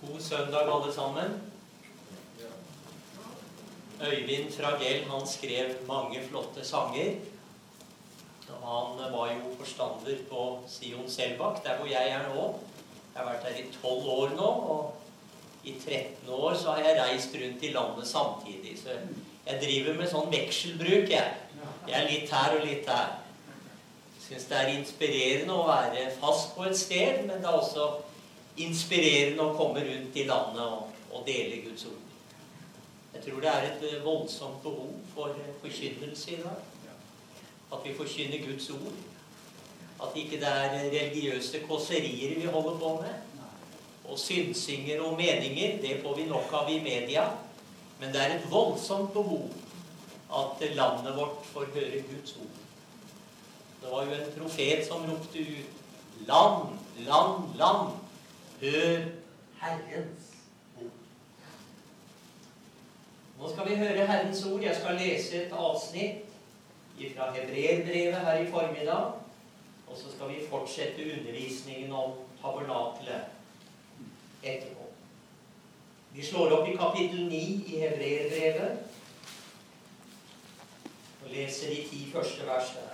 God søndag alle sammen. Øyvind Fragell, han skrev mange flotte sanger. Han var jo forstander på Sion Selbakk, der hvor jeg er nå. Jeg har vært her i 12 år nå, og i 13 år så har jeg reist rundt i landet samtidig. Så jeg driver med sånn vekselbruk, jeg. Jeg er litt her og litt her. Jeg synes det er inspirerende å være fast på et sted, men det er også inspirerende å komme rundt i landet og dele Guds ord. Jeg tror det er et voldsomt behov for forkynnelse i dag. At vi forkynner Guds ord. At ikke det er religiøse kåserier vi holder på med. Og synsinger og meninger, det får vi nok av i media. Men det er et voldsomt behov at landet vårt får høre Guds ord. Det var jo en profet som ropte ut: land, land, land, hør Herrens ord. Nå skal vi høre Herrens ord. Jeg skal lese et avsnitt fra Hebreerbrevet her i formiddag, og så skal vi fortsette undervisningen om tabernaklet etterpå. Vi slår opp i kapittel 9 i Hebreerbrevet og leser de 10 første vers der.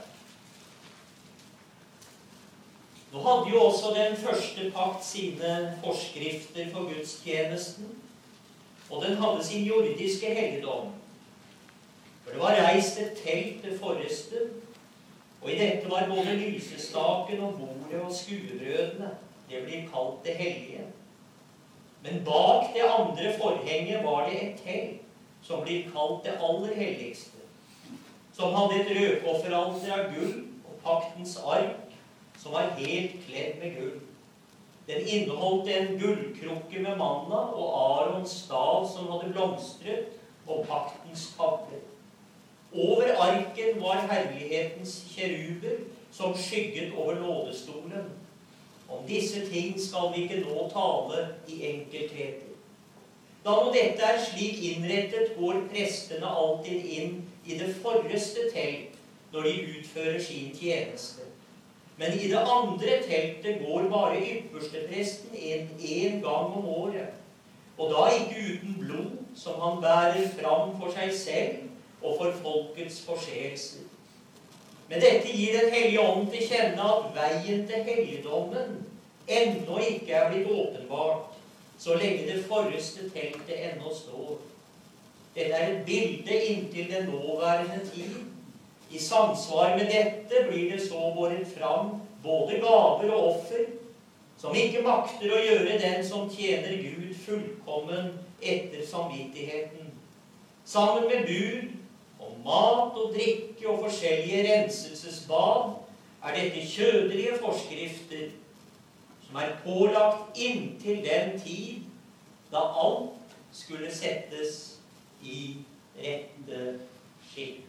Nå hadde jo også den første pakt sine forskrifter for gudstjenesten, og den hadde sin jordiske helligdom. For det var reist et telt til forresten, og i dette var både lysestaken og bordet og skuebrødene. Det blir kalt det hellige. Men bak det andre forhenget var det et telt, som blir kalt det aller helligste, som hadde et røkofferalter av gull og paktens ark, som var helt kledd med gull. Den inneholdt en gullkrukke med manna og Arons stav som hadde blomstret, og paktens tavle. Over arken var herlighetens kjeruber som skygget over nådestolen. Om disse ting skal vi ikke nå tale i enkeltheter. Da nå dette er slik innrettet, går prestene alltid inn i det forreste telt når de utfører sin tjeneste. Men i det andre teltet går bare ypperstepresten inn en gang om året, og da ikke uten blod, som han bærer fram for seg selv og for folkets forseelser. Men dette gir Den hellige ånd til kjenne at veien til helligdommen ennå ikke er blitt åpenbart, så lenge det forreste teltet ennå står. Dette er et bilde inntil den nåværende tid. I samsvar med dette blir det så båret fram både gaver og offer, som ikke makter å gjøre den som tjener Gud fullkommen etter samvittigheten. Sammen med bud om mat og drikke og forskjellige renselsesbad er dette kjødelige forskrifter som er pålagt inntil den tid da alt skulle settes i rette skikk.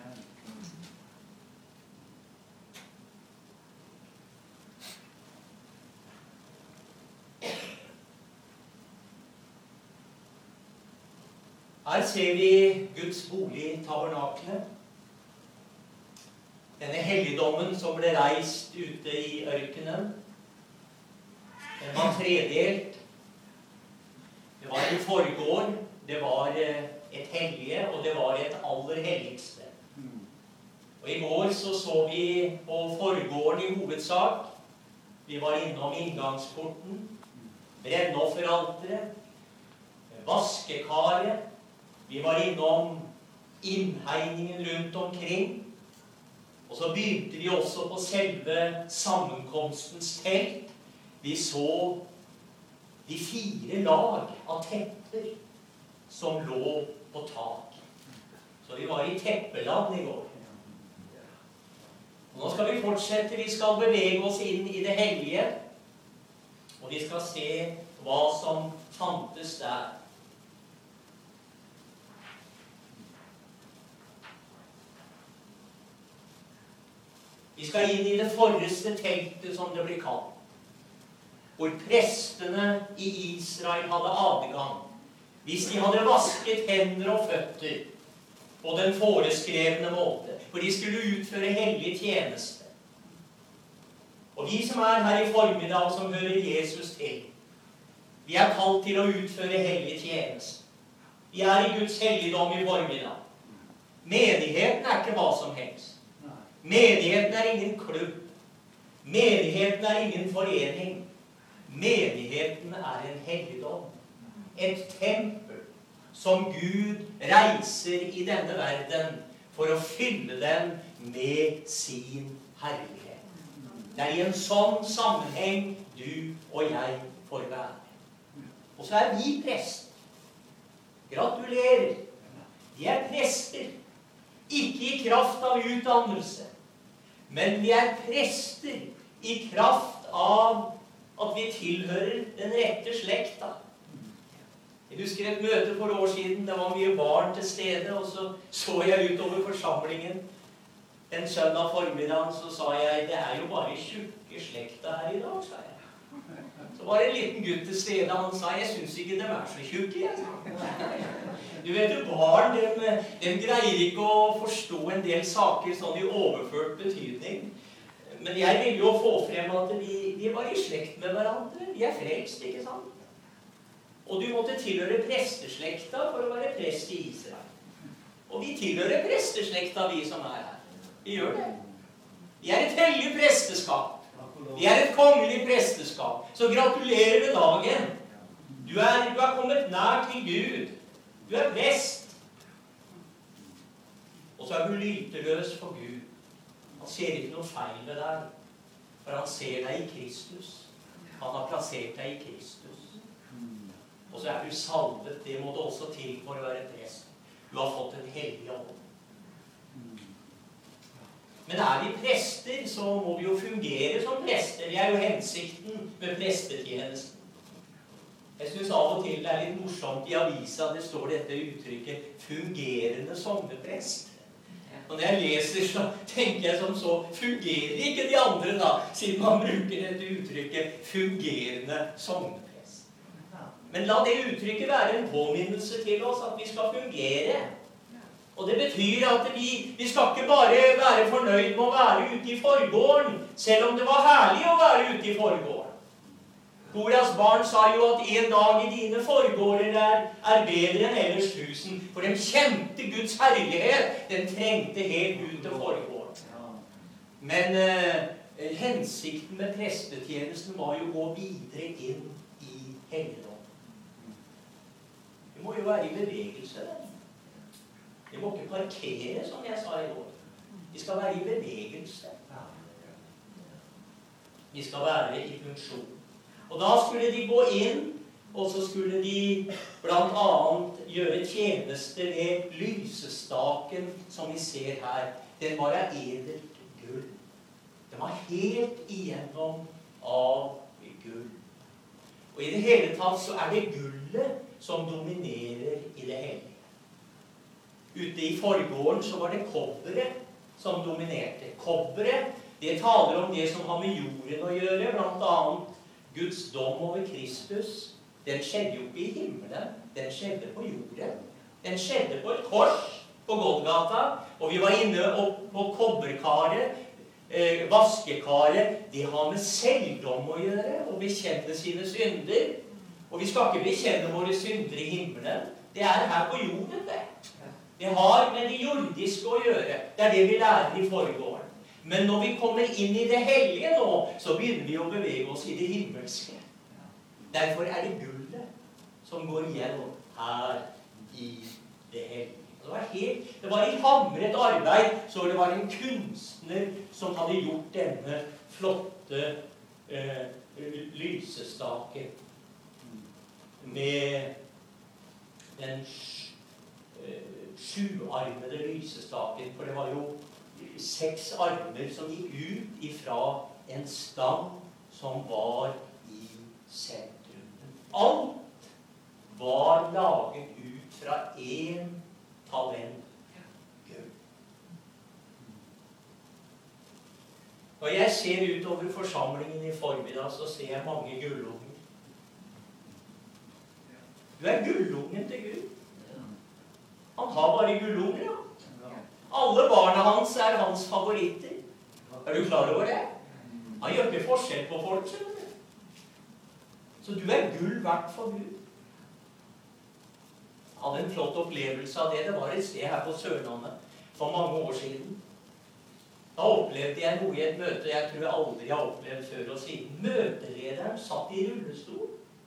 Her ser vi Guds bolig, tabernaklet. Denne helligdommen som ble reist ute i ørkenen. Den var tredelt. Det var en forgård, det var et hellige, og det var et aller helligste. Og i går så vi på forgården i hovedsak. Vi var innom inngangsporten, brennofferalteret, vaskekaret. Vi var innom innhegningen rundt omkring, og så begynte vi også på selve sammenkomstens telt. Vi så de 4 lag av tepper som lå på tak. Så vi var i teppeland i går. Og nå skal vi fortsette. Vi skal bevege oss inn i det hellige, og vi skal se hva som fantes der. Vi skal inn i det forreste teltet, som det blir kalt, hvor prestene i Israel hadde adgang, hvis de hadde vasket hender og føtter på den foreskrevne måte, for de skulle utføre hellig tjeneste. Og vi som er her i formiddag, som hører Jesus til, Vi er kalt til å utføre hellig tjeneste. Vi er i Guds helligdom i formiddag. Menigheten er ikke hva som helst. Menigheten er ingen klubb. Menigheten er ingen forening. Menigheten er en helligdom. Et tempel som Gud reiser i denne verden for å fylle den med sin herlighet. Det er i en sånn sammenheng du og jeg får være. Og så er vi prester. Gratulerer. De er prester. Ikke i kraft av utdannelse, men vi er prester i kraft av at vi tilhører den rette slekta. Jeg husker et møte for år siden, det var mye barn til stede, og så jeg utover forsamlingen. En søndag formiddag så sa jeg, det er jo bare tjukke slekta her i dag, sa jeg. Så var det en liten gutt til stede, han sa, jeg synes ikke de er så tjukke, jeg. Du vet jo, barn, de greier ikke å forstå en del saker sånn i overført betydning. Men jeg vil jo få frem at vi var i slekt med hverandre. Vi er frelst, ikke sant? Og du måtte tilhøre presteslekta for å være prest i Israel. Og vi tilhører presteslekta, vi som er her. Vi gjør det. Vi er et hellig presteskap. Vi er et kongelig presteskap. Så gratulerer med dagen. Du er kommet nær til Gud. Du er prest. Og så er du lyteløs for Gud. Han ser ikke noe feil med deg, for han ser deg i Kristus. Han har plassert deg i Kristus. Og så er du salvet. Det må du også til for å være prest. Du har fått en hellig ånd. Men er vi prester, så må vi jo fungere som prester. Det er jo hensikten med prestetjenesten. Jeg synes av og til det er litt morsomt i avisa, det står dette uttrykket, fungerende sogneprest. Og når jeg leser, så tenker jeg som så, fungerer ikke de andre da, siden man bruker dette uttrykket, fungerende sogneprest. Men la det uttrykket være en påminnelse til oss at vi skal fungere. Og det betyr at vi skal ikke bare være fornøyd med å være ute i forgården, selv om det var herlig å være ute i forgården. Koras barn sa jo at en dag i dine forgårder er bedre enn ellers 1000, for de kjente Guds herlighet, den trengte helt ut til forgården. Men hensikten med prestetjenesten var jo å gå videre inn i helligdom. Vi må jo være i bevegelse. Vi må ikke parkere, som jeg sa i går. Vi skal være i bevegelse. Vi skal være i funksjon. Og da skulle de gå inn, og så skulle de blant annet gjøre tjeneste ved lysestaken, som vi ser her. Den var av edelt gull. Den var helt igjennom av gull. Og i det hele tatt så er det gullet som dominerer i det hellige. Ute i forgården så var det kobberet som dominerte. Kobberet, det taler om det som har med jorden å gjøre, blant annet Guds dom over Kristus. Den skjedde jo ikke i himmelen, den skjedde på jorden. Den skjedde på et kors på Golgata, og vi var inne på kobberkaret, vaskekaret. Det har med selvdom å gjøre, å bekjenne sine synder. Og vi skal ikke bekjenne våre synder i himmelen. Det er her på jorden, det. Det har med det jordiske å gjøre. Det er det vi lærer i forgården. Men når vi kommer inn i det hellige nå, så begynner vi å bevege oss i det himmelske. Derfor er det gullet som går igjen her i det hellige. Det var i hamret arbeid, så det var en kunstner som hadde gjort denne flotte lysestaken med den sjuarmede lysestaken, for det var jo 6 armer som gikk ut ifra en stang som var i sentrum. Alt var laget ut fra en talent gull. Når jeg ser utover forsamlingen i formiddag, så ser jeg mange gullunger. Du er gullungen til Gud. Han har bare gullunger, ja. Alle barna hans er hans favoritter. Er du klar over det? Han gjør ikke forskjell på folk, skjønner du. Så du gull verdt for Gud. Jeg hadde en flott opplevelse av det. Det var et sted her på Sørlandet for mange år siden. Da opplevde jeg noe i et møte jeg tror jeg aldri har opplevd før og siden. Møtelederen satt i rullestol.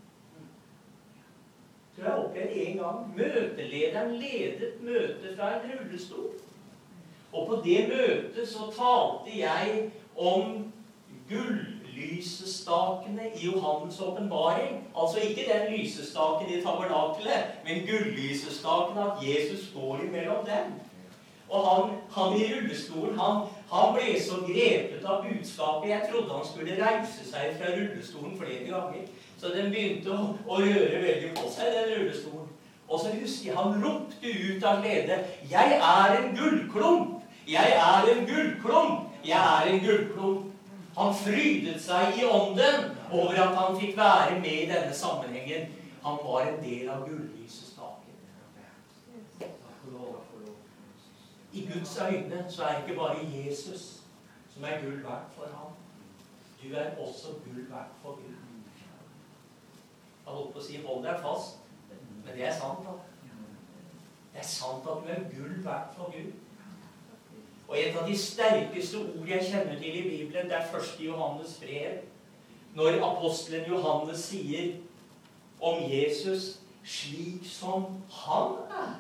Jeg tror jeg opplevde en gang. Møtelederen ledet møtet fra en rullestol. Og på det møtet så talte jeg om gull-lysestakene i Johannes åpenbaring. Altså ikke den lysestaken i tabernakelet, men gull-lysestaken, at Jesus går imellom dem. Og han i rullestolen, han ble så grepet av budskapet. Jeg trodde han skulle reise seg fra rullestolen flere ganger. Så den begynte å røre veldig på seg, den rullestolen. Og så husker jeg, han ropte ut av glede, «Jeg en gullklump! Jeg en gullklump! Jeg en gullklump!» Han frydet seg i ånden over at han fikk være med i denne sammenhengen. Han var en del av gull-lysestaken. I Guds øyne så ikke bare Jesus som gull verdt for ham. Du også gull verdt for Gud. Jeg holdt på å si, hold deg fast. Men det sant da. Det sant at du gull verdt for Gud. Og et av de sterkeste ord jeg kjenner til i Bibelen, det 1. Johannes brev. Når apostelen Johannes sier om Jesus, slik som han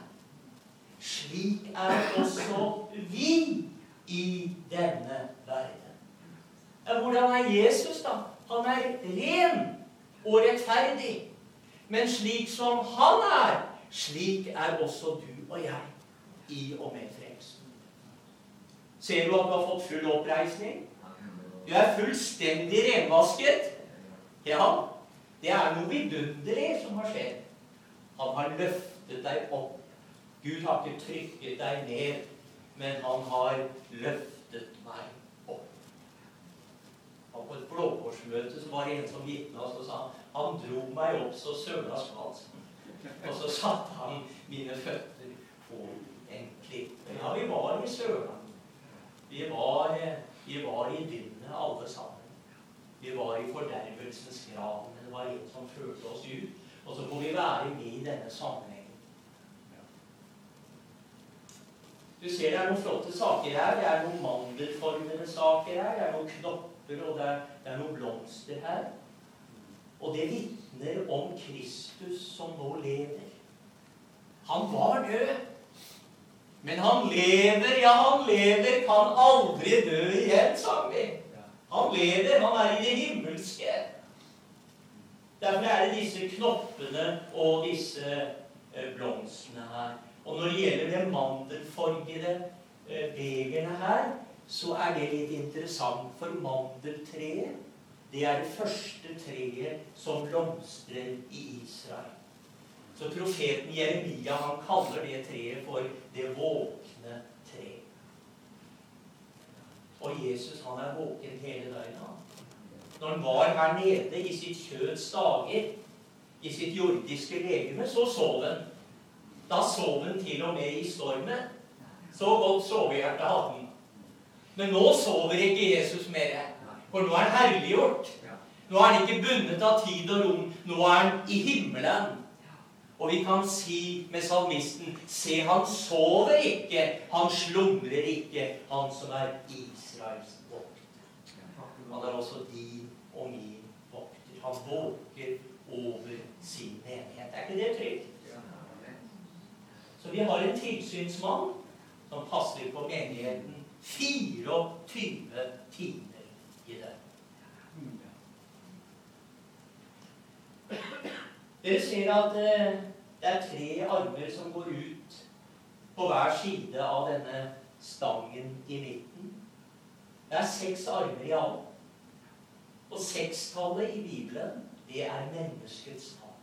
slik også vi i denne verden. Hvordan Jesus da? Han ren og rettferdig. Men slik som han slik også du og jeg i og med frelsen. Ser du at du har fått full oppreisning? Du fullstendig renvasket. Ja, det noe vidunderlig som har skjedd. Han har løftet deg opp. Gud har ikke trykket deg ned, men han har løftet meg opp. Og på et blåkorsmøte så var det en som vitnet oss og sa, han dro meg opp så søvla skalt. Og så satte han mine føtter på en klippe. Ja, vi var i Sørland. Vi var i dynne alle sammen. Vi var i fordervelsens grav, men det var en som førte oss ut. Og så får vi være med i denne sammenhengen. Du ser det noen flotte saker her. Det noen mandelformede saker her. Det noen knopper, og det noen blomster her. Og det vitner om Kristus som nå lever. Han var død. Men han lever, ja han lever, kan aldri dø igjen, sang vi. Han lever, han i det himmelske. Derfor det disse knoppene og disse blomstene her. Og når det gjelder det mandelformede begerne her, så det litt interessant, for mandeltreet, det det første treet som blomstrer i Israel. Så profeten Jeremia, han kaller det treet for det våkne tre. Og Jesus, han våken hele døgnet. Når han var her nede i sitt kjøds dager, i sitt jordiske legeme, så sov han. Da sov han til og med i stormen. Så godt sovehjerte hadde han. Men nå sover ikke Jesus mer. For nå han herliggjort. Nå han ikke bundet av tid og rom. Nå han i himmelen. Og vi kan si med salmisten, se, han sover ikke, han slumrer ikke, han som Israels vokter. Han også din og min vokter. Han våker over sin menighet. Ikke det trygt? Så vi har en tilsynsmann som passer på menigheten 24 timer i det. Dere ser at det 3 armer som går ut på hver side av denne stangen i midten. Det 6 armer i alt. Og 6-tallet i Bibelen, det menneskets tall.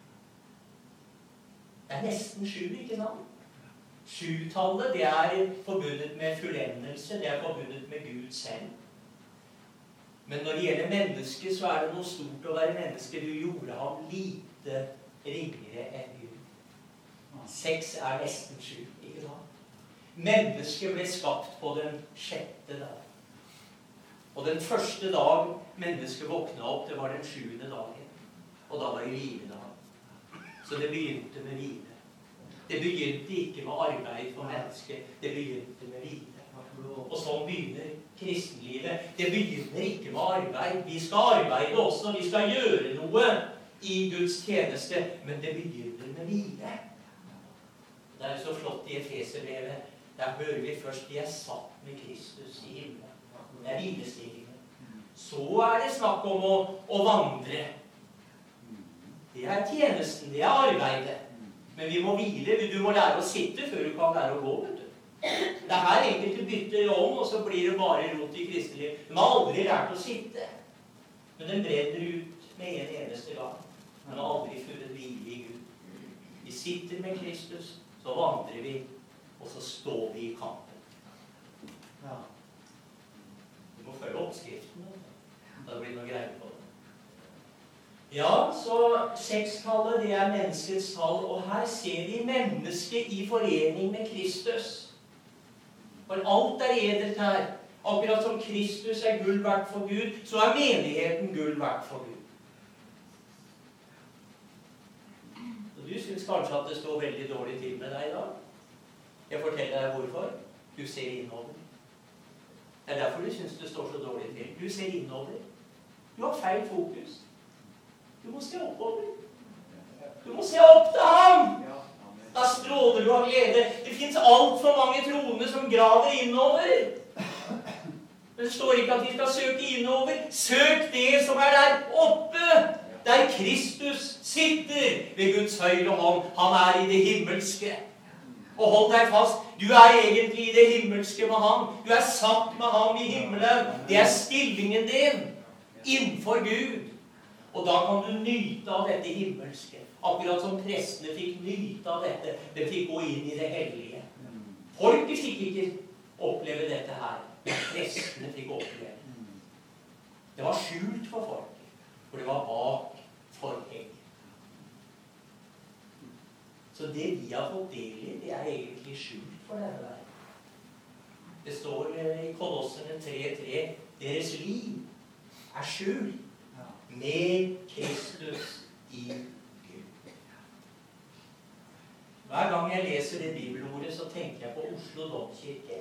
Det nesten 7, ikke sant? 7-tallet, det forbundet med fullendelse, det forbundet med Gud selv. Men når det gjelder mennesket, så det noe stort å være menneske. Du gjorde ham lite ringere enn Gud. 6 nesten 7, ikke sant? Mennesket ble skapt på den 6. dag. Og den første dag mennesket våknet opp, det var den 7. dagen. var i hvile da. Så det begynte med hvile. Det begynte ikke med arbeid for mennesket. Det begynte med hvile. Og sånn begynner kristenlivet. Det begynner ikke med arbeid. Vi skal arbeide også. Vi skal gjøre noe i Guds tjeneste. Men det begynner med hvile. Det er jo så flott i Efeserbrevet. Der hører vi først de er satt med Kristus i himmelen. Det er hvilestillingen. Så er det snakk om å vandre. Det er tjenesten, det er arbeidet. Men vi må hvile. Du må lære å sitte før du kan lære å gå, vet du. Det er her enkelte bytter om, og så blir det bare rot i kristeliv. De har aldri lært å sitte. Men den brenner ut med en eneste gang. De har aldri funnet hvile i Gud. Vi sitter med Kristus, så vandrer vi, og så står vi i kampen. Ja. Du må følge oppskriften. Da blir det noe greie på det. Ja, så 6-tallet, det er menneskets tall, og her ser vi mennesket i forening med Kristus. For alt er edelt her. Akkurat som Kristus er gull verdt for Gud, så er menigheten gull verdt for Gud. Og du synes kanskje at det står veldig dårlig til med deg i dag. Jeg forteller deg hvorfor. Du ser innover. Det er derfor du synes det står så dårlig til. Du ser innover. Du har feil fokus. Du må se oppover. Du må se opp til ham. Da stråler du av glede. Det finnes alt for mange troende som graver innover. Men det står ikke at de skal søke innover. Søk det som er der oppe. Der Kristus sitter ved Guds høyre hånd. Han er i det himmelske. Og hold deg fast. Du er egentlig i det himmelske med ham. Du er satt med ham i himmelen. Det er stillingen din innenfor Gud. Og da kan du nyte av dette himmelske. Akkurat som prestene fikk nyte av dette. De fikk gå inn i det hellige. Folket fikk ikke oppleve dette her. Men prestene fikk oppleve det. Det var skjult for folket. For det var bak forheng. Så det vi har fått del i, det er egentlig skjult for denne verden. Det står i Kolosserne 3:3. Deres liv er skjult med Kristus i Gud. Hver gang jeg leser det bibelordet, så tenker jeg på Oslo Domkirke.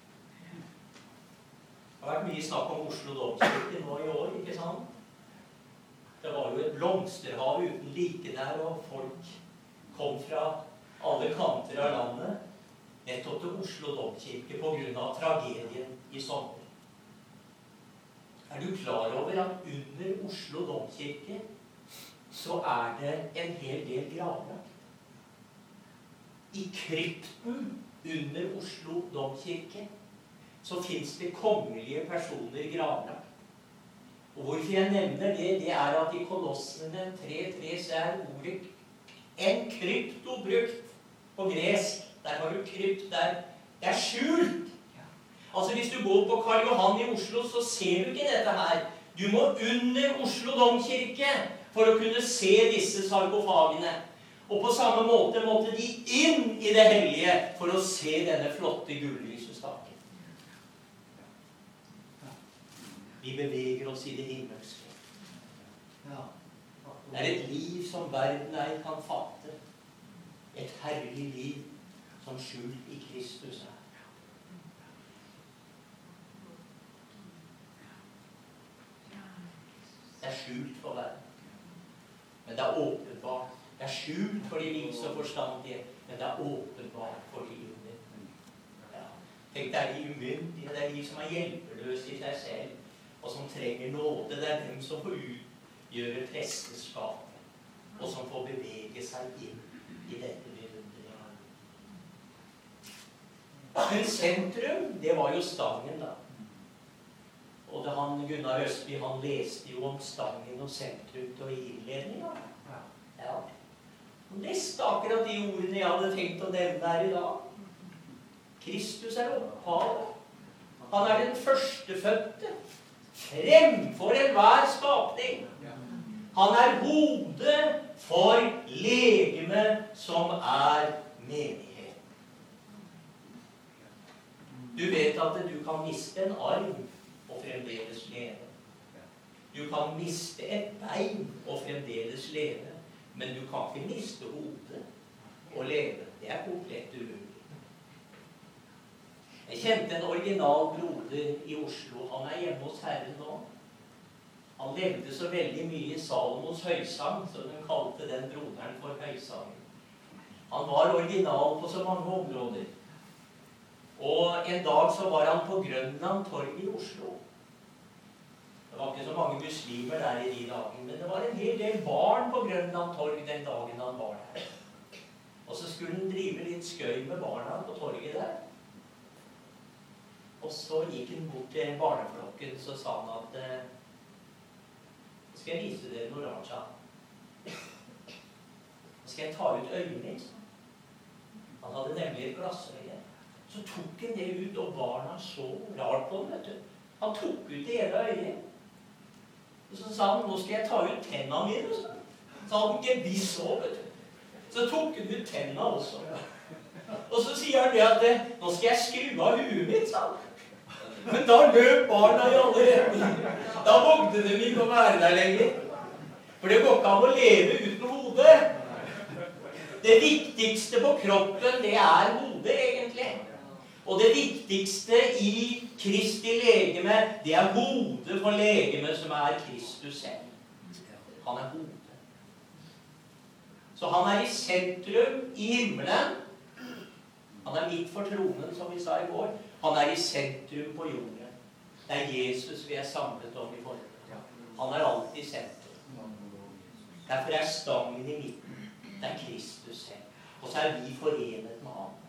Det har vært mye snakk om Oslo Domkirke nå i år, ikke sant? Det var jo et blomsterhav uten like der, og folk kom fra alle kanter av landet, nettopp til Oslo Domkirke på grunn av tragedien i sommer. Er du klar over at under Oslo Domkirke så er det en hel del graver? I krypten under Oslo Domkirke så finnes det kongelige personer graver. Og hvorfor jeg nevner det, det er at i Kolossene 3:3 så er ordet en krypto brukt på gresk. Der har du krypt der. Det er skjult. Altså hvis du går på Karl Johan i Oslo, så ser du ikke dette her. Du må under Oslo Domkirke for å kunne se disse sarkofagene. Og på samme måte måtte de inn i det hellige for å se denne flotte gullysestaken. Vi beveger oss i det himmelske. Det er et liv som verden ei kan fatte. Et herlig liv som skjult i Kristus er. Det er skjult for verden. Men det er åpenbart. Det er skjult for de vise og forstandige, men det er åpenbart for de umyndige. Ja. Tenk, det er de umyndige, det er de som er hjelpeløse i seg selv, og som trenger nåde. Det er dem som får utgjøre presteskapet, og som får bevege seg inn i dette vidunderlige. Men sentrum, det var jo stangen da. Og det Gunnar Østby, han leste jo om stangen og sentrum og innledningen. Ja. Han leste akkurat de ordene jeg hadde tenkt å nevne her i dag. Kristus er opphavet. Han er den førstefødte, fremfor enhver skapning. Han er hodet for legemet som er menighet. Du vet at du kan miste en arm og fremdeles leve. Du Du kan miste et bein og fremdeles leve, men du kan ikke miste hodet og leve. Det er komplett umulig. Jeg kjente en original broder i Oslo. Han er hjemme hos Herren nå. Han levde så veldig mye i Salomos høysang, så de kalte den broderen for høysangen. Han var original på så mange områder. Og en dag så var han på Grønland torg i Oslo. Det var ikke så mange muslimer der i de dagen, men det var en hel del barn på Grønland torg den dagen han var der. Og så skulle han drive litt skøy med barna på torget der. Og så gikk han bort til barneflokken, så sa han at skal jeg vise dere noe rart, sa han. Skal jeg ta ut øyet mitt? Han hadde nemlig et glassøye. Så tok han det ut, og barna så rart på den, vet du. Han tok ut det ene øyet. Og så sa han, nå skal jeg ta ut tennene mine, så. Så hadde han ikke viss så, vet du. Så tok han ut tennene også. Og så sier han det at, nå skal jeg skru av huet mitt, sa han. Men da løp barna i alle retninger. Da vågde de ikke å være der lenger. For det går ikke an å leve uten hodet. Det viktigste på kroppen, det er hodet, egentlig. Og det viktigste i Kristi legeme, det er hodet for legeme som er Kristus selv. Han er hodet. Så han er i sentrum i himmelen. Han er midt for tronen, som vi sa i går. Han er i sentrum på jorden. Det er Jesus vi er samlet om i forhold. Han er alltid i sentrum. Derfor er stangen i midten. Det er Kristus selv. Og så er vi forenet med ham.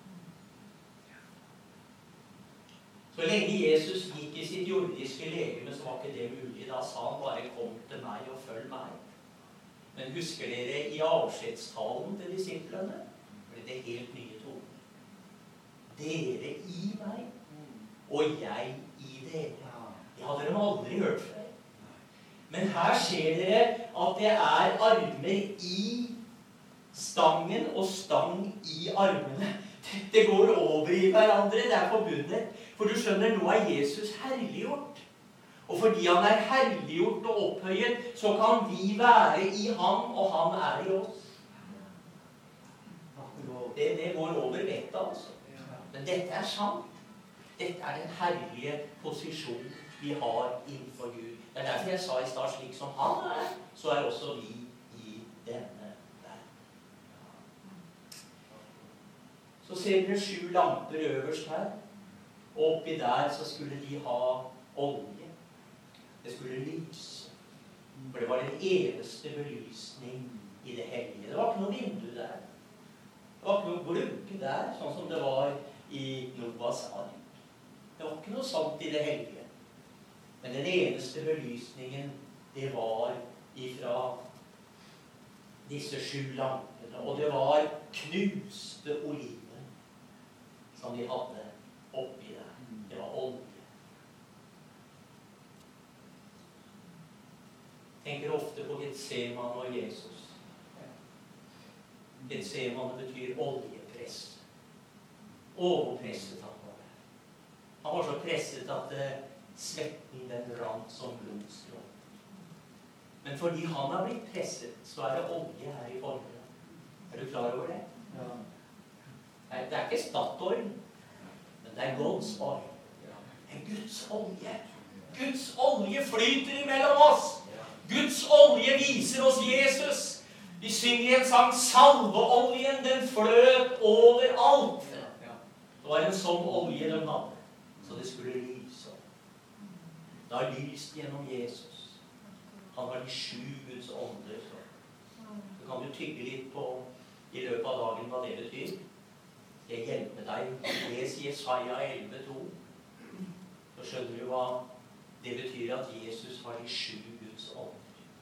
Så lenge Jesus gikk i sitt jordiske legeme, så var ikke det mulig. Da sa han bare, kom til meg og følg meg. Men husker dere i avskjedstalen til disiplene? Ble det helt nye toner. Dere i meg, og jeg i dere. Det hadde de aldri hørt før. Men her ser dere at det er armer i stangen og stang i armene. Det går over i hverandre, det er forbundet. For du skjønner, nå er Jesus herliggjort. Og fordi han er herliggjort og opphøyet, så kan vi være i ham, og han er i oss. Det går over vettet, altså. Men dette er sant. Dette er den herlige posisjon vi har innenfor Gud. Det er derfor jeg sa i start, slik som han er, så er også vi i denne verden. Så ser dere 7 lamper øverst her. Og oppi der så skulle de ha olje. Det skulle lyse. For det var den eneste belysning i det hellige. Det var ikke noe vindu der. Det var ikke noe glugge der, sånn som det var i Noas ark. Det var ikke noe sånt i det hellige. Men den eneste belysningen, det var ifra disse 7 lampene. Og det var knuste oliven som de hadde oppi der. Det var olje. Tenker ofte på Getsemane og Jesus. Getsemane betyr oljepress. Overpresset han var. Han var så presset at svetten den rant som blodstrå. Men fordi han har blitt presset, så er det olje her i forholdet. Er du klar over det? Ja. Nei, det er ikke Statoil, men det er Guds olje. Det er Guds olje. Guds olje flyter imellom oss. Guds olje viser oss Jesus. Vi synger i en sang, salveoljen, den fløt overalt. Det var en sånn olje de hadde, så det skulle lyse. Det har lyst gjennom Jesus. Han har de 7 Guds ånder. Så kan du tygge litt på i løpet av dagen hva det betyr. Jeg hjelper deg. Les Jesaja 11,2. Så skjønner du hva det betyr at Jesus har de 7 Guds ånder.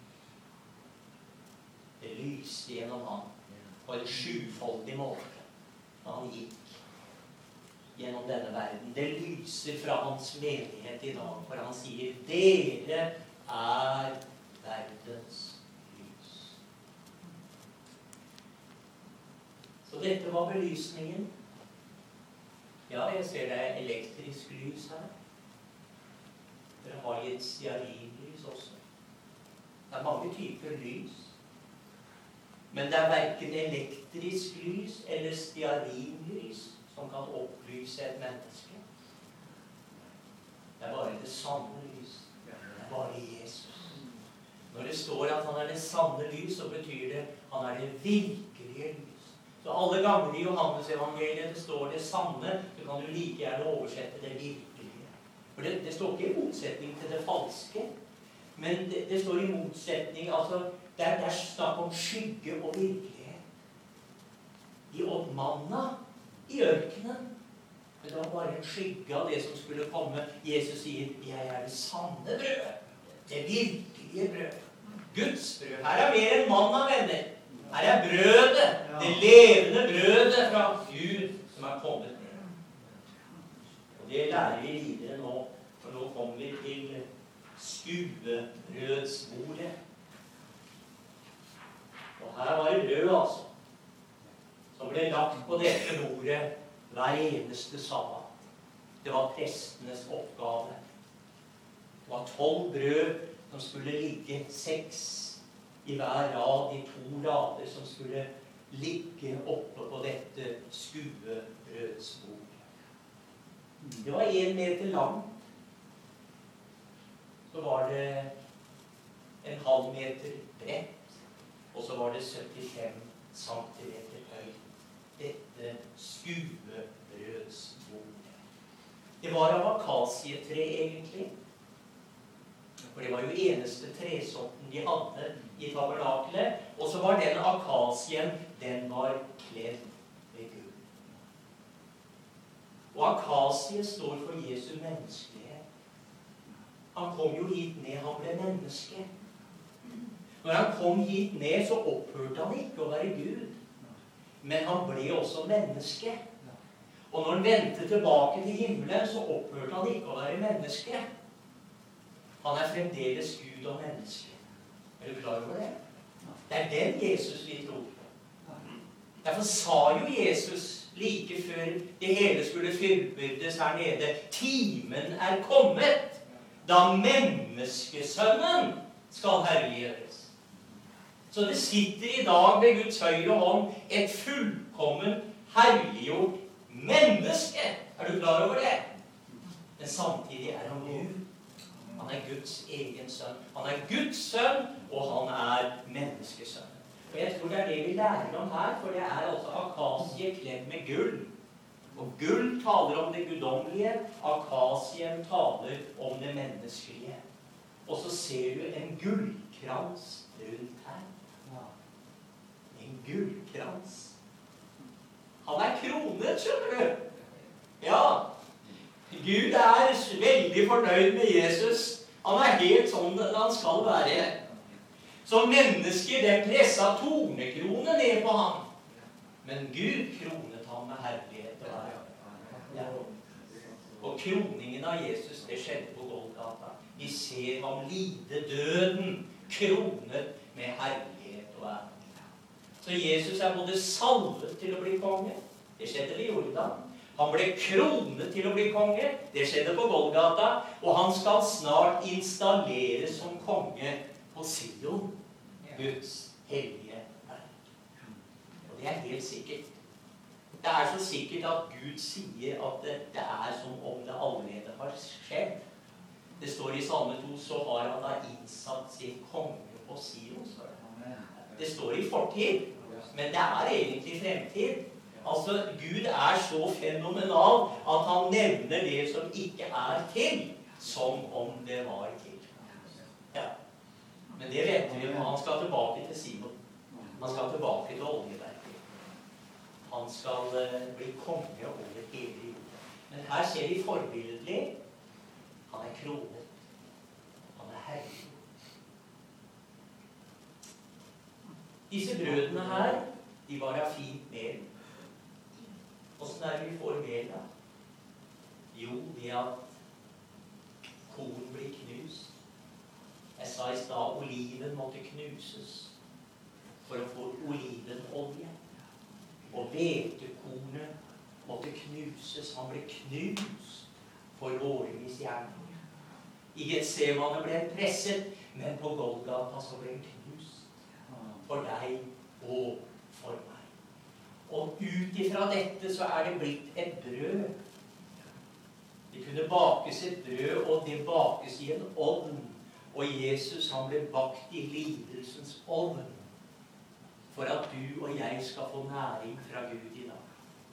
Det lyste gjennom ham på en 7-foldig måte da han gikk gjennom denne verden. Det lyser fra hans menighet i dag, for han sier, dere er verdens lys. Så dette var belysningen. Ja, jeg ser det er elektrisk lys her. Dere har litt stearinlys også. Det mange typer lys. Men det hverken elektrisk lys eller stearinlys som kan opplyse et menneske. Det bare det sanne lys. Det bare Jesus. Når det står at han det sanne lys, så betyr det han det virkelige lys. Så alle ganger i Johannes evangeliet det står det sanne, så kan du like gjerne oversette det virkelige. For det står ikke i motsetning til det falske, men det står i motsetning, altså det er snakk om skygge og virkelighet. De oppmanna i ørkenen, men det var bare en skygge av det som skulle komme. Jesus sier, jeg det sanne brød, det virkelige brød, Guds brød. Her mer enn manna, venner. Her brødet, det levende brødet fra Gud som kommet ned. Og det lærer vi videre nå, for nå kommer vi til skuebrødsbordet. Og her var det brød, altså, som ble lagt på dette bordet hver eneste sabbat. Det var prestenes oppgave. Det var 12 brød som skulle ligge 6 i hver rad, i 2 rader som skulle ligge oppe på dette skuebrødsbordet. Det var 1 meter langt. Så var det en halv meter bredt. Og så var det 75 centimeter høyt. Dette skuebrødsbordet. Det var av akasietre, egentlig. For det var jo eneste tresorten de hadde i tabernakelet. Og så var den akasien, den var kledd med gull. Og akasie står for Jesu menneskelighet. Han kom jo hit ned, han ble menneske. Når han kom hit ned, så opphørte han ikke å være Gud. Men han ble også menneske. Og når han vendte tilbake til himmelen, så opphørte han ikke å være menneske. Han fremdeles Gud og menneske. Er du klar over det? Det den Jesus vi tror på. Derfor sa jo Jesus like før det hele skulle fullbyrdes her nede, timen kommet, da menneskesønnen skal herliggjøres. Så det sitter i dag ved Guds høyre hånd et fullkommen herliggjort menneske. Er du klar over det? Men samtidig han Gud. Han Guds egen sønn. Han Guds sønn, og han menneskesønn. Og jeg tror det det vi lærer om her, for det altså akasie kledd med gull. Og gull taler om det guddommelige, akasien taler om det menneskelige. Og så ser du en gullkrans rundt her. En gullkrans. Han kronet, skjønner du. Ja, Gud veldig fornøyd med Jesus. Han helt sånn han skal være. Som mennesker, den presset tornekrone ned på ham. Men Gud kronet ham med herlighet og ære. Ja. Og kroningen av Jesus, det skjedde på Golgata. Vi ser ham lide døden, kronet med herlighet og ære. Så Jesus både salvet til å bli konge. Det skjedde ved Jordan. Han ble kronet til å bli konge. Det skjedde på Golgata. Og han skal snart installeres som konge på Sion, Guds hellige verk. Og det helt sikkert. Det så sikkert at Gud sier at det som om det allerede har skjedd. Det står i Salme 2, så har han da innsatt sin konge på Sion. Det står i fortid, men det egentlig fremtid. Altså, Gud så fenomenal at han nevner det som ikke til, som om det var til. Ja. Men det vet vi, han skal tilbake til Sion. Han skal tilbake til oljeverket. Han skal bli konge over hele jorden. Men her ser vi forbilledlig. Han kronet. Han herlig. Disse brødene her, de var av fint mel. Hvordan det vi får mel da? Jo, ved at korn blir knust. Jeg sa i stad, oliven måtte knuses for å få olivenolje. Og hvetekornet måtte knuses. Han ble knust for våre misgjerninger. I Getsemane ble han presset, Men på Golgata så ble den knust. For deg og for meg. Og ut ifra dette så det blitt et brød. Det kunne bakes et brød, og det bakes i en ovn. Og Jesus han ble bakt i lidelsens ovn. For at du og jeg skal få næring fra Gud i dag.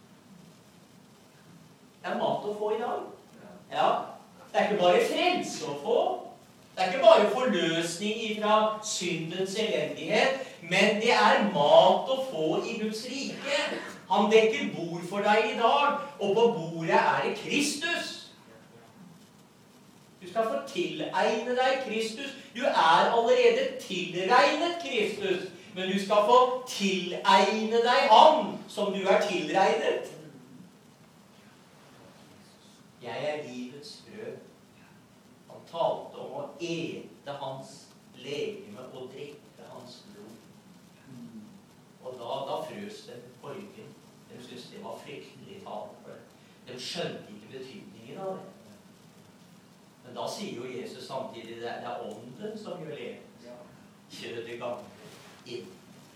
Det mat å få i dag. Ja, det ikke bare frelse å få. Det ikke bare forløsning fra syndens elendighet, men det mat å få i Guds rike. Han dekker bord for deg i dag, og på bordet det Kristus. Du skal få tilegne deg Kristus. Du allerede tilregnet Kristus, men du skal få tilegne deg Han som du tilregnet. Jeg livets brød. Han talte om å ete hans legeme og drikke hans blod. Og da frøs de på ryggen. De syntes det var fryktelig tale for det. De skjønte ikke betydningen av det. Men da sier jo Jesus samtidig det ånden som gjør levende. Kjødet gamle inn.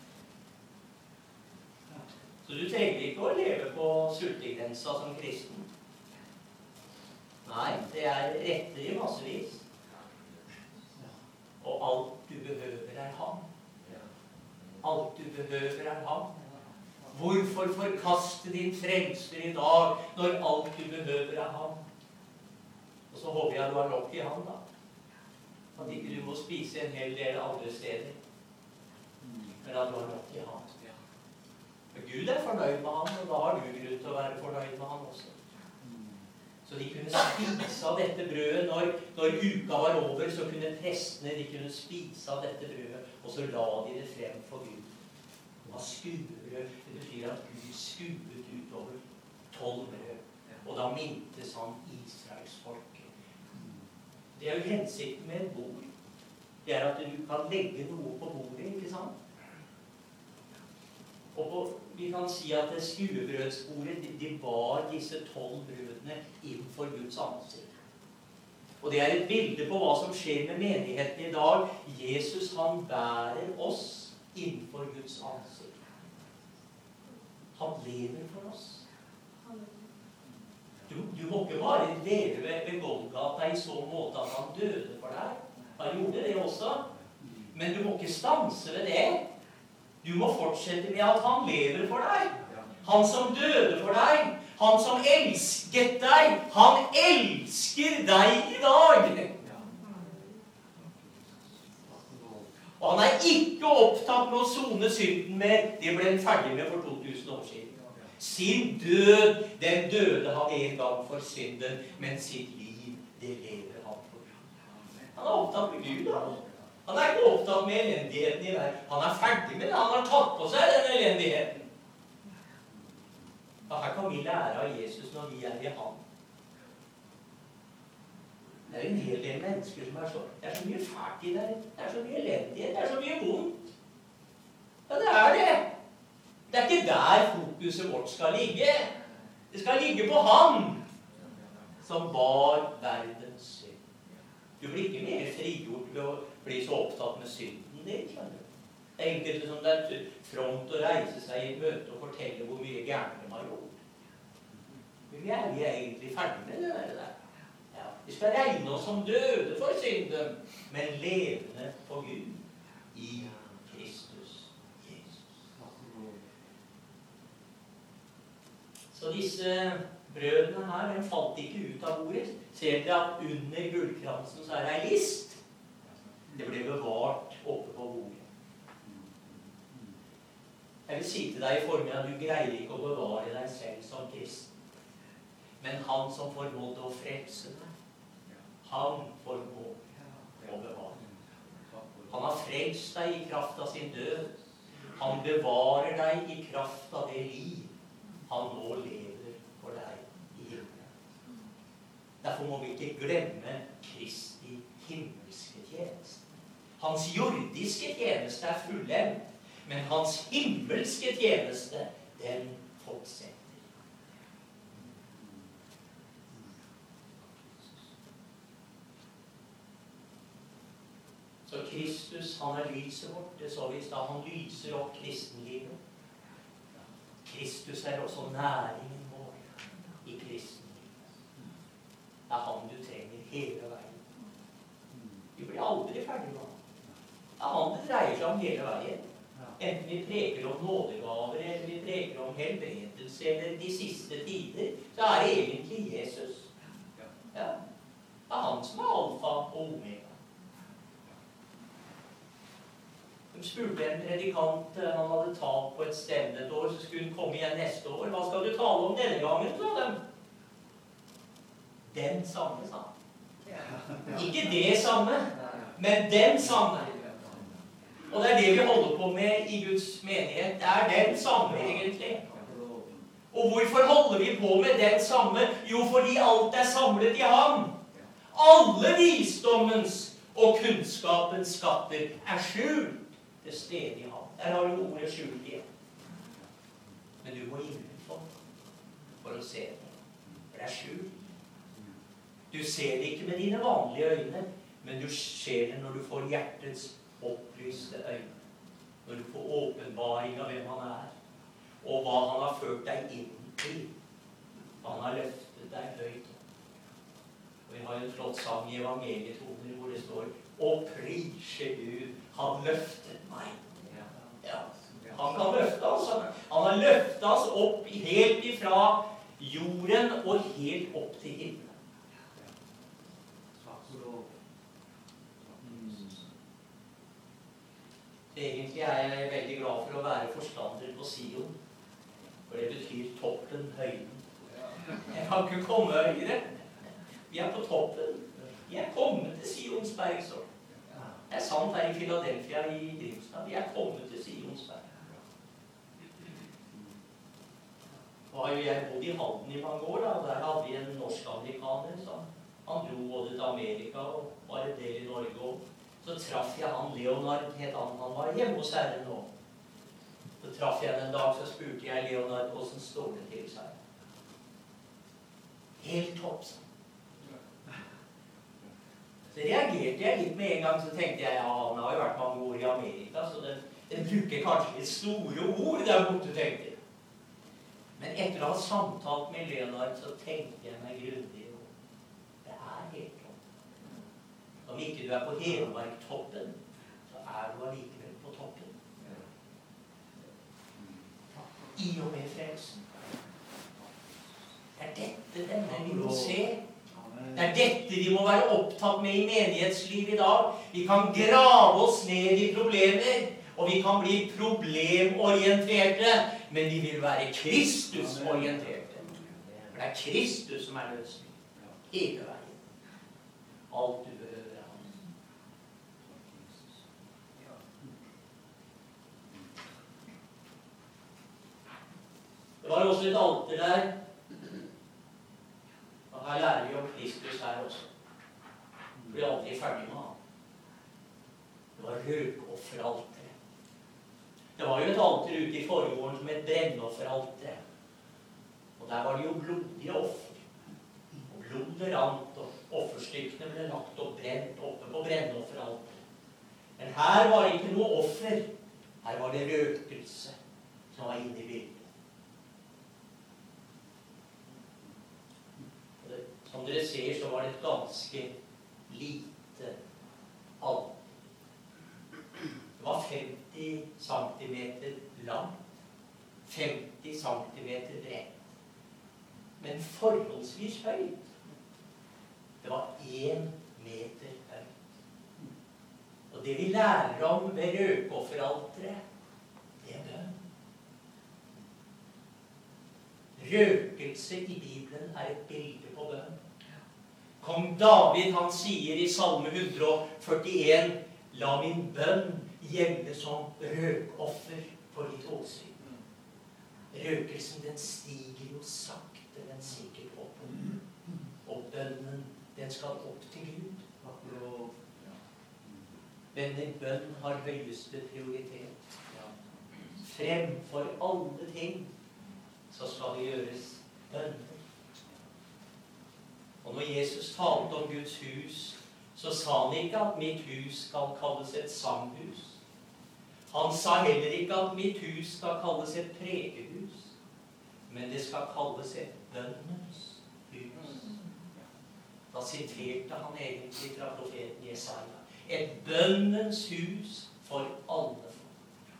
Så du trenger ikke å leve på sultegrensa som kristen. Nei, det retter i massevis. Og alt du behøver Han. Alt du behøver Han. Hvorfor forkaste din frelser i dag, når alt du behøver Han? Og så håper jeg du har nok i Han, da. At ikke du må spise en hel del andre steder. Men at du har nok i Han. For Gud fornøyd med Han, og da har du grunn til å være fornøyd med Han også. Så de kunne spise av dette brødet. Når uka var over, så kunne prestene de kunne spise av dette brødet, og så la de det frem for Gud. Det var skuebrød. Det betyr at Gud skuet utover 12 brød. Og da mintes Han Israels folk. Det jo hensikten med et bord. Det at du kan legge noe på bordet, ikke sant? Og vi kan si at skuebrødsbordet, de bar disse 12 brødene innenfor Guds ansikt. Og det et bilde på hva som skjer med menigheten i dag. Jesus, han bærer oss innenfor Guds ansikt. Han lever for oss. Du må ikke bare leve ved Golgata i så måte at han døde for deg. Han gjorde det også. Men du må ikke stanse ved det. Du må fortsette med at han lever for deg. Han som døde for deg. Han som elsket deg. Han elsker deg i dag. Og han ikke opptatt med å sone synden med. Det ble han ferdig med for 2000 år siden. Sin død, den døde han en gang for synden, men sitt liv, det lever han for. Han opptatt med Gud, da. Han ikke opptatt med elendigheten i verden. Han ferdig med det. Han har tatt på seg den elendigheten. Og her kan vi lære av Jesus når vi i Han. Det en hel del mennesker som så. Det så mye fælt i det. Det så mye elendighet. Det så mye vondt. Ja, det det. Det ikke der fokuset vårt skal ligge. Det skal ligge på Han som bar verdens synd. Du blir ikke mer frigjort ved å bli så opptatt med synden din, skjønner du. Det enkelte som det front å reise seg i et møte og fortelle hvor mye gærent de har gjort. Vi egentlig ferdig med det der. Ja, vi skal regne oss som døde for synden, men levende for Gud i Kristus Jesus. Så disse brødene her, den falt ikke ut av bordet. Ser dere at under gullkransen så det en list? Det ble bevart oppe på bordet. Jeg vil si til deg i formiddag at du greier ikke å bevare deg selv som kristen. Men Han som formådde å frelse deg, Han formår å bevare. Han har frelst deg i kraft av sin død. Han bevarer deg i kraft av det liv Han nå lever for deg i himmelen. Derfor må vi ikke glemme Kristi himmelske tjeneste. Hans jordiske tjeneste fullendt, men hans himmelske tjeneste, den fortsetter. Så Kristus, han lyset vårt. Det så vi i stad. Han lyser opp kristenlivet. Kristus også næringen vår i kristenlivet. Det han du trenger hele veien. Vi blir aldri ferdig med han. Det han det dreier seg om hele veien. Enten vi preker om nådegaver, eller vi preker om helbredelse, eller de siste tider, så det egentlig Jesus. Ja. Det han som alfa og omega. De spurte en predikant, han hadde talt på et stevne et år, så skulle han komme igjen neste år. Hva skal du tale om denne gangen, sa de. Den samme, sa han. Ikke det samme, men den samme. Og det det vi holder på med i Guds menighet. Det den samme, egentlig. Og hvorfor holder vi på med den samme? Jo, fordi alt samlet i ham. Alle visdommens og kunnskapens skatter skjult til stede i ham. Der har du ordet skjult igjen. Men du må innenfor for å se det. For det skjult. Du ser det ikke med dine vanlige øyne, men du ser det når du får hjertets opplyste øyne. Når du får åpenbaring av hvem han og hva han har ført deg inn til. Han har løftet deg høyt. Og vi har en flott sang i evangelietoner hvor det står «Å prise Gud, han løftet meg». Ja. Han kan løfte oss. Han har løftet oss opp helt ifra jorden og helt opp til himmelen. Egentlig jeg veldig glad for å være forstander på Sion. For det betyr toppen, høyden. Jeg kan ikke komme høyere. Vi på toppen. Vi kommet til Sionsberg, så. Det sant her i Philadelphia i Grimstad. Vi kommet til Sionsberg. Og har jo jeg bodd i Halden i mange år, da. Der hadde vi en norsk-amerikaner, så han dro både til Amerika og var en del i Norge også. Så traff jeg han, Leonard, het han var hjemme hos Herren nå. Så traff jeg en dag, så spurte jeg Leonard, hvordan står det til seg? Helt topp, så. Så reagerte jeg litt med en gang, så tenkte jeg, ja, han har jo vært mange år i Amerika, så den bruker kanskje litt store ord der borte, tenkte jeg. Men etter å ha samtalt med Leonard, så tenkte jeg meg grundig, og det helt topp. Om ikke du på Hedmarktoppen, så du allikevel på toppen. I og med frelsen. Det dette denne vi må se. Det dette vi må være opptatt med i menighetsliv i dag. Vi kan grave oss ned i problemer, og vi kan bli problemorienterte, men vi vil være Kristusorienterte. For det Kristus som løsning. Hele veien. Alt du behøver. Det var også et alter der. Og her lærer vi om Kristus her også. Vi blir aldri ferdig med han. Det var røkofferalter. Det var jo et alter ute i forgården som et brennofferalter. Og der var det jo blodige offer. Og blodet rant, og offerstykkene ble lagt og brent oppe på brennofferalter. Men her var det ikke noe offer. Her var det røkelse som var inne i bildet. Som dere ser, så var det et ganske lite alter. Det var 50 centimeter langt, 50 centimeter bredt, men forholdsvis høyt. Det var 1 meter høyt. Og det vi lærer om ved røkofferalteret, det bønn. Røkelse i Bibelen et bilde på bønn. Kong David, han sier i Salme 141, la min bønn gjelde som røkoffer for ditt åsyn. Røkelsen, den stiger jo sakte, men sikkert opp. Og bønnen, den skal opp til Gud. Denne bønn har høyeste prioritet. Fremfor alle ting så skal det gjøres bønner. Og når Jesus talte om Guds hus, så sa han ikke at mitt hus skal kalles et sanghus. Han sa heller ikke at mitt hus skal kalles et prekehus, men det skal kalles et bønnens hus. Da siterte han egentlig fra profeten Jesaja. Et bønnens hus for alle folk.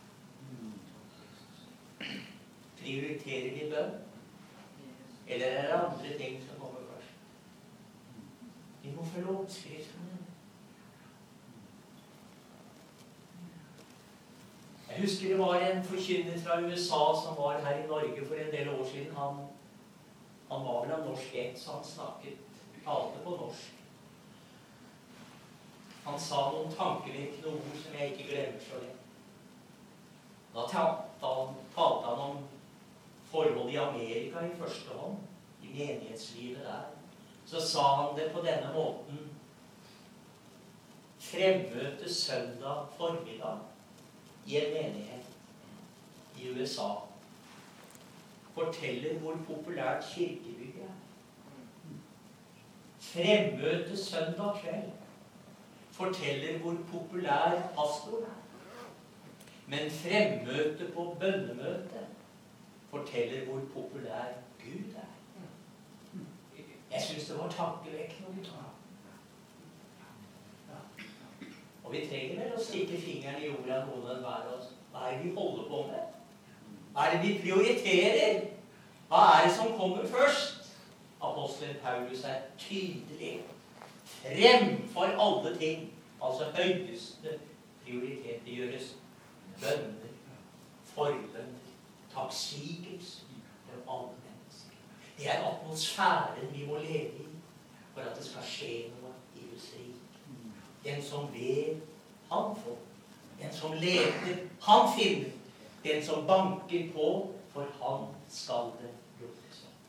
Prioriterer vi bønn? Eller er det andre ting som kommer først? Vi må følge oppskriftene. Jeg husker det var en forkynner fra USA som var her i Norge for en del år siden. Han var vel av norsk ett, så han talte på norsk. Han sa noen tankevekkende ord som jeg ikke glemmer så lett. Da talte han om forhold i Amerika i første hånd, i menighetslivet der. Så sa han det på denne måten: fremmøte søndag formiddag i en menighet i USA forteller hvor populært kirkebygget er. Fremmøte søndag kveld forteller hvor populær pastor er. Men fremmøte på bønnemøte forteller hvor populær Gud er. Jeg synes det var tankevekkende. Og vi trenger vel å stikke fingeren i jorda noen hver av oss. Hva er det vi holder på med? Hva er det vi prioriterer? Hva er det som kommer først? Apostelen Paulus er tydelig. Fremfor alle ting, altså høyeste prioritet, det gjøres bønner, forbønner, takksigelse for alle mennesker. Det er atmosfæren vi må leve i for at det skal skje noe i Guds rike. Den som ber, han får. Den som leter, han finner. Den som banker på, for han skal det lukkes opp.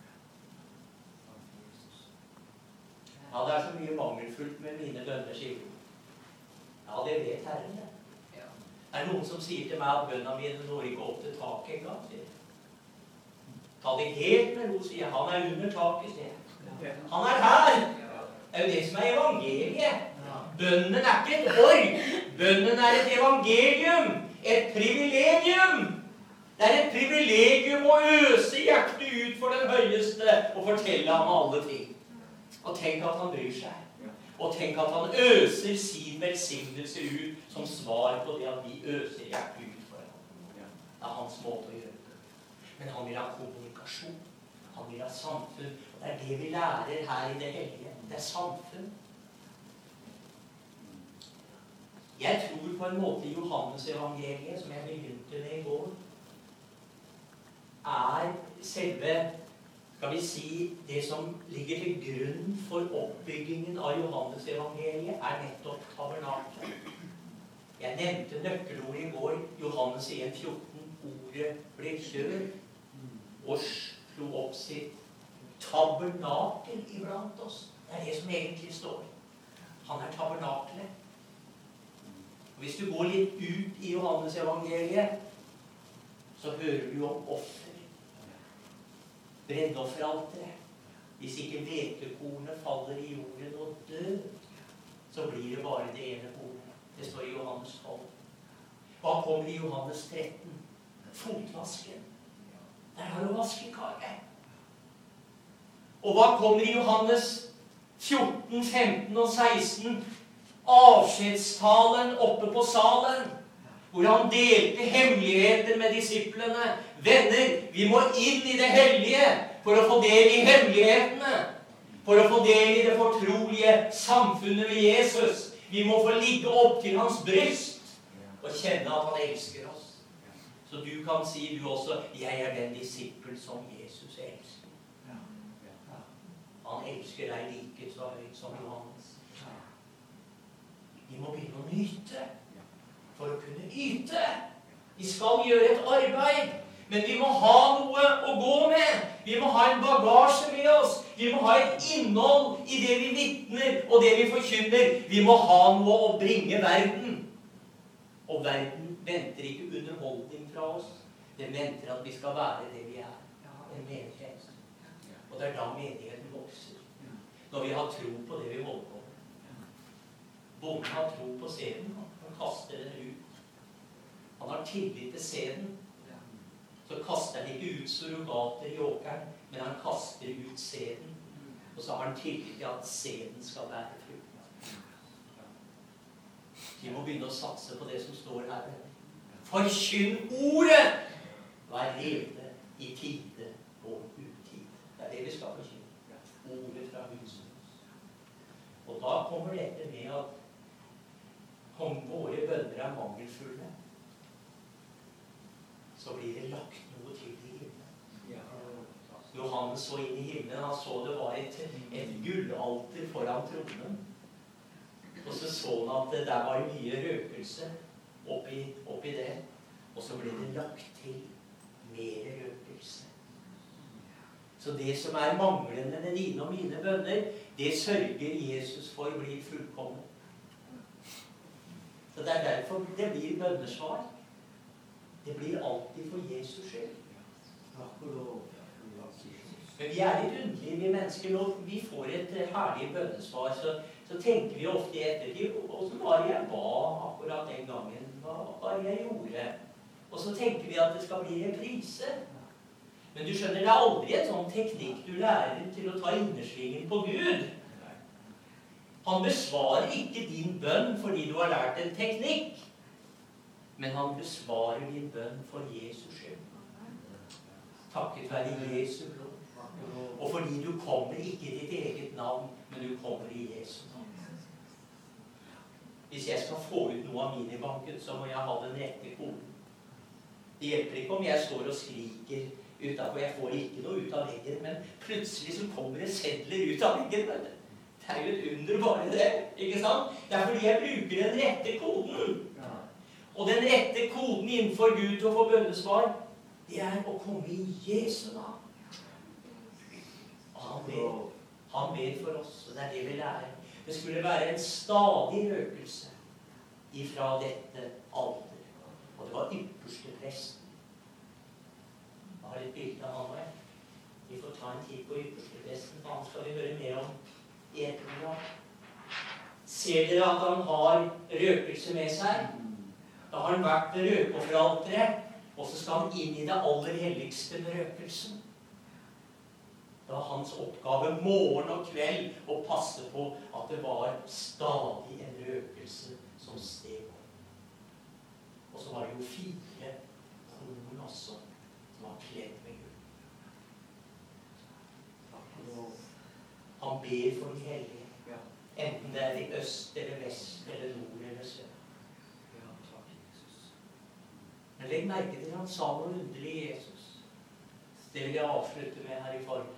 Ja, det er så mye mangelfullt med mine bønner, sier du. Ja, det vet Herren det. Er det noen som sier til meg at bønna mine når ikke opp til taket en gang? Ta det helt med ro, sier jeg. Han er under taket, sier jeg. Han er her. Det er jo det som er evangeliet. Bønnen er ikke et org. Bønnen er et evangelium. Et privilegium. Det er et privilegium å øse hjertet ut for den høyeste og fortelle ham alle ting. Og tenk at han bryr seg. Og tenk at han øser sin velsignelse ut som svar på det at vi øser hjertet ut for ham. Det er hans måte å gjøre det. Men han vil ha kommunikasjon. Han vil ha samfunn. Og det er det vi lærer her i det hellige. Det er samfunn. Jeg tror på en måte Johannes evangeliet, som jeg begynte med i går, er selve, skal vi si, det som ligger til grunn for oppbyggingen av Johannes evangeliet, er nettopp tabernaklet. Jeg nevnte nøkkelordet i går, Johannes 1,14, ordet ble kjør, og slo opp sitt tabernakel iblant oss. Det er det som egentlig står. Han er tabernaklet. Og hvis du går litt ut i Johannes evangeliet, så hører du om offer. Brennofferalteret. Hvis ikke hvetekornet faller i jorden og dør, så blir det bare det ene kornet. Det står i Johannes 12. Hva kommer i Johannes 13? Fotvasken. Der har du vaskekaret. Og hva kommer i Johannes 14, 15 og 16? Avskjedstalen oppe på salen, hvor han delte hemmeligheter med disiplene. Venner, vi må inn i det hellige for å få del i hemmelighetene, for å få del i det fortrolige samfunnet med Jesus. Vi må få ligge opp til hans bryst og kjenne at han elsker oss. Så du kan si du også, jeg er den disippel som Jesus elsker. Han elsker deg like så høyt som Johannes. Vi må begynne å nyte for å kunne yte. Vi skal gjøre et arbeid, men vi må ha noe å gå med. Vi må ha en bagasje med oss. Vi må ha et innhold i det vi vitner og det vi forkynner. Vi må ha noe å bringe verden. Og verden venter ikke underholdning fra oss. Den venter at vi skal være det vi er. En menighet. Og det er da menigheten vokser. Når vi har tro på det vi holder på med. Bonden har tro på sæden. Han kaster den ut. Han har tillit til sæden. Så kaster han ikke ut surrogater i åkeren, men han kaster ut sæden. Og så har han tillit til at sæden skal bære frukt. Vi må begynne å satse på det som står her. Forkynn ordet! Vær rede i tide og utide. Det det vi skal forkynne. Ordet fra huset. Og da kommer dette med at om våre bønner mangelfulle, så blir det lagt noe til i himmelen. Johannes så inn i himmelen, han så det var et gullalter foran tronen. Og så han at det der var mye røkelse oppi det. Og så ble det lagt til mer røkelse. Så det som manglende med dine og mine bønner, det sørger Jesus for å bli fullkommen. Så det derfor det blir bønnesvar. Det blir alltid for Jesus skyld. Men vi litt underlige, vi mennesker. Når vi får et herlig bønnesvar, så tenker vi ofte i ettertid, hvordan var det jeg ba akkurat den gangen? Hva var det jeg gjorde? Og så tenker vi at det skal bli reprise. Men du skjønner, det aldri en sånn teknikk du lærer til å ta innersvingen på Gud. Han besvarer ikke din bønn fordi du har lært en teknikk. Men han besvarer din bønn for Jesus skyld. Takket være Jesu blod. Og fordi du kommer ikke i ditt eget navn, men du kommer i Jesu navn. Hvis jeg skal få ut noe av minibanken, så må jeg ha den rette koden. Det hjelper ikke om jeg står og skriker utenfor. Jeg får ikke noe ut av veggen, men plutselig så kommer det sedler ut av veggen. Det jo et under bare det, ikke sant? Det fordi jeg bruker den rette koden. Og den rette koden innenfor Gud til å få bønnesvar, det å komme i Jesu navn. Og han ber for oss, og det det vi lærer. Det skulle være en stadig røkelse ifra dette alter. Og det var ypperste presten. Jeg har et bilde av han her. Vi får ta en tid på ypperste presten, for han skal vi høre mer om i ettermiddag. Ser dere at han har røkelse med seg? Da har han vært ved røkofferalteret, og så skal han inn i det aller helligste med røkelsen. Det var hans oppgave morgen og kveld å passe på at det var stadig en røkelse som steg opp. Og så var det jo 4 horn også, som var kledd med gull. Han ber for de hellige, enten det i øst eller vest eller nord eller sør. Men legg merke til han sa noe underlig i Jesus. Det vil jeg avslutte med her i formiddag.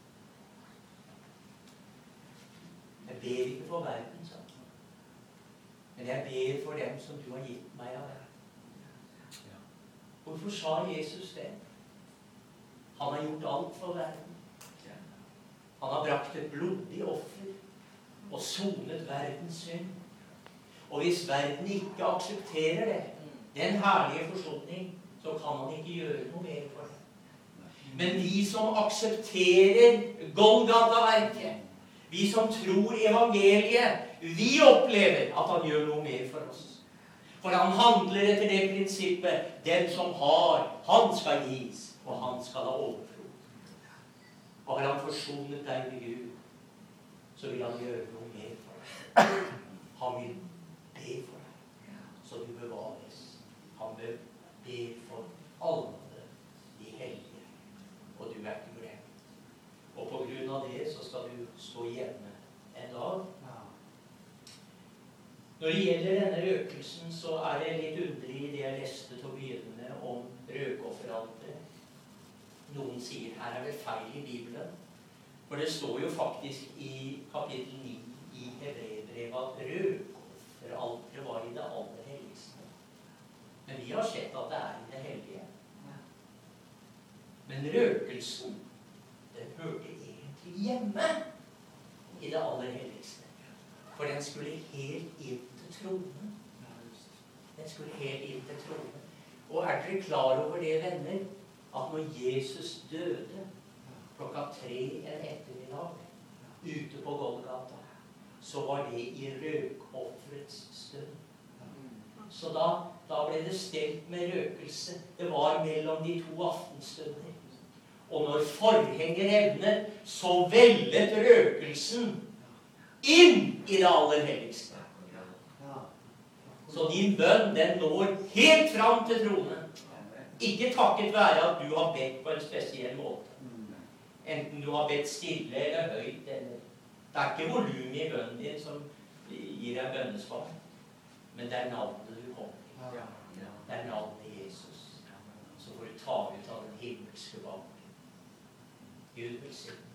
Jeg ber ikke for verden, sa han. Men jeg ber for dem som du har gitt meg av deg. Hvorfor sa Jesus det? Han har gjort alt for verden. Han har brakt et blodig offer og sonet verdens synd. Og hvis verden ikke aksepterer det, den herlige forsoning, så kan han ikke gjøre noe mer for det. Men vi som aksepterer Golgata-verket, vi som tror evangeliet, vi opplever at han gjør noe mer for oss. For han handler etter det prinsippet, den som har, han skal gis, og han skal ha overflod. Og har han forsonet deg med Gud, så vil han gjøre noe mer for deg. Han vil be for deg, så du bevares. Han ber for alle de hellige, og du ikke glemt. Og på grunn av det så skal du stå hjemme en dag. Når det gjelder denne røkelsen, så det litt underlig i det jeg leste til å begynne med om røkofferalteret. Noen sier her det feil i Bibelen. For det står jo faktisk i kapittel 9 i Hebreerbrevet at røkofferalteret var i det aller helligste. Men vi har sett at det i det hellige. Men røkelsen, den hørte egentlig hjemme i det aller helligste. For den skulle helt inn til tronen. Den skulle helt inn til tronen. Og dere klar over det, venner, at når Jesus døde klokka 3 en ettermiddag ute på Golgata, så var det i røkofferets stund. Så da ble det stelt med røkelse. Det var mellom de to aftenstunder. Og når forhenget revnet, så vellet røkelsen inn i det aller helligste. Så din bønn, den når helt fram til tronen. Ikke takket være at du har bedt på en spesiell måte. Enten du har bedt stille eller høyt, eller... Det er ikke volum i bønnen din som gir deg bønnesvar. Men det er navnet du kommer til. Det er navnet Jesus. Så får du ta ut av den himmelske banken. Gud vil si.